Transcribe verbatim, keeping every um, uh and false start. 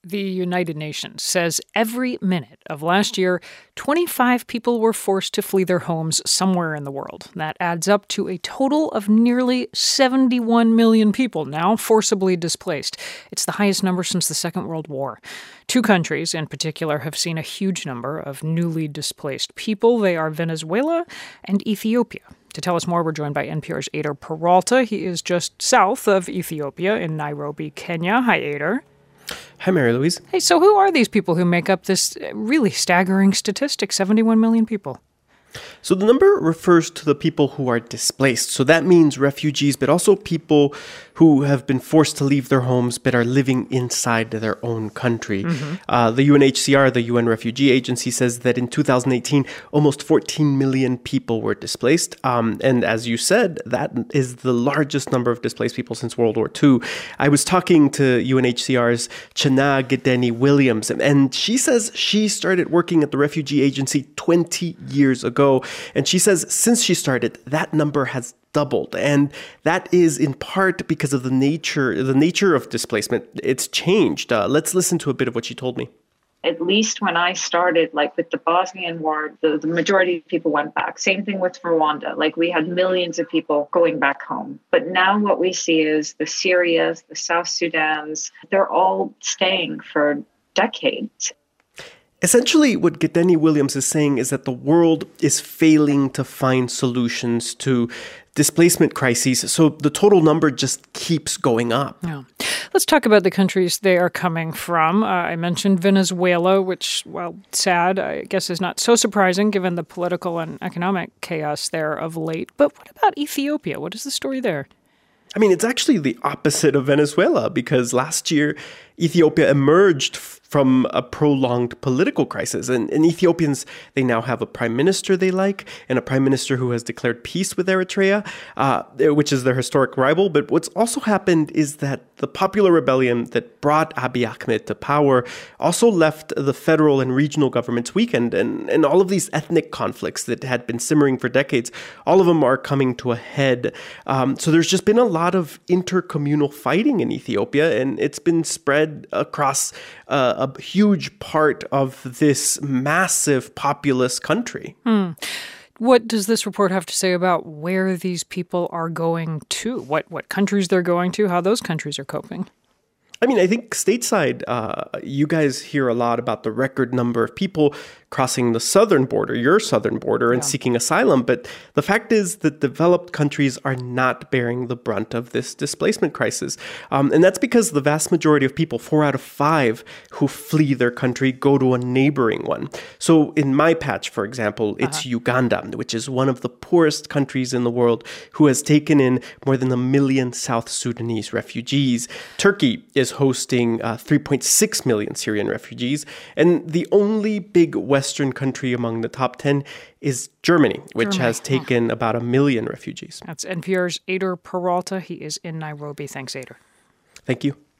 The United Nations says every minute of last year, twenty-five people were forced to flee their homes somewhere in the world. That adds up to a total of nearly seventy-one million people now forcibly displaced. It's the highest number since the Second World War. Two countries in particular have seen a huge number of newly displaced people. They are Venezuela and Ethiopia. To tell us more, we're joined by N P R's Eyder Peralta. He is just south of Ethiopia in Nairobi, Kenya. Hi, Eyder. Hi, Mary Louise. Hey, so who are these people who make up this really staggering statistic, seventy-one million people? So the number refers to the people who are displaced. So that means refugees, but also people who have been forced to leave their homes but are living inside their own country. Mm-hmm. Uh, the U N H C R, the U N Refugee Agency, says that in two thousand eighteen, almost fourteen million people were displaced. Um, and as you said, that is the largest number of displaced people since World War Two. I was talking to U N H C R's Chana Gideni Williams, and she says she started working at the Refugee Agency twenty years ago. And she says since she started, that number has doubled. And that is in part because of the nature, the nature of displacement. It's changed. Uh, let's listen to a bit of what she told me. At least when I started, like with the Bosnian war, the, the majority of people went back. Same thing with Rwanda. Like we had millions of people going back home. But now what we see is the Syrias, the South Sudans, they're all staying for decades. Essentially, what Gideni Williams is saying is that the world is failing to find solutions to displacement crises, so the total number just keeps going up. Yeah. Let's talk about the countries they are coming from. Uh, I mentioned Venezuela, which, well, sad, I guess is not so surprising given the political and economic chaos there of late. But what about Ethiopia? What is the story there? I mean, it's actually the opposite of Venezuela because last year, Ethiopia emerged from a prolonged political crisis. And, and Ethiopians, they now have a prime minister they like and a prime minister who has declared peace with Eritrea, uh, which is their historic rival. But what's also happened is that the popular rebellion that brought Abiy Ahmed to power also left the federal and regional governments weakened. And, and all of these ethnic conflicts that had been simmering for decades, all of them are coming to a head. Um, so there's just been a lot of intercommunal fighting in Ethiopia, and it's been spread across uh, a huge part of this massive populous country. Hmm. What does this report have to say about where these people are going to? What what countries they're going to? How those countries are coping? I mean, I think stateside, uh, you guys hear a lot about the record number of people crossing the southern border, your southern border, and yeah. seeking asylum. But the fact is that developed countries are not bearing the brunt of this displacement crisis. Um, and that's because the vast majority of people, four out of five who flee their country, go to a neighboring one. So in my patch, for example, it's uh-huh. Uganda, which is one of the poorest countries in the world, who has taken in more than a million South Sudanese refugees. Turkey is hosting uh, three point six million Syrian refugees. And the only big Western country among the top ten is Germany, which Germany. has taken oh. about a million refugees. That's N P R's Eyder Peralta. He is in Nairobi. Thanks, Eyder. Thank you.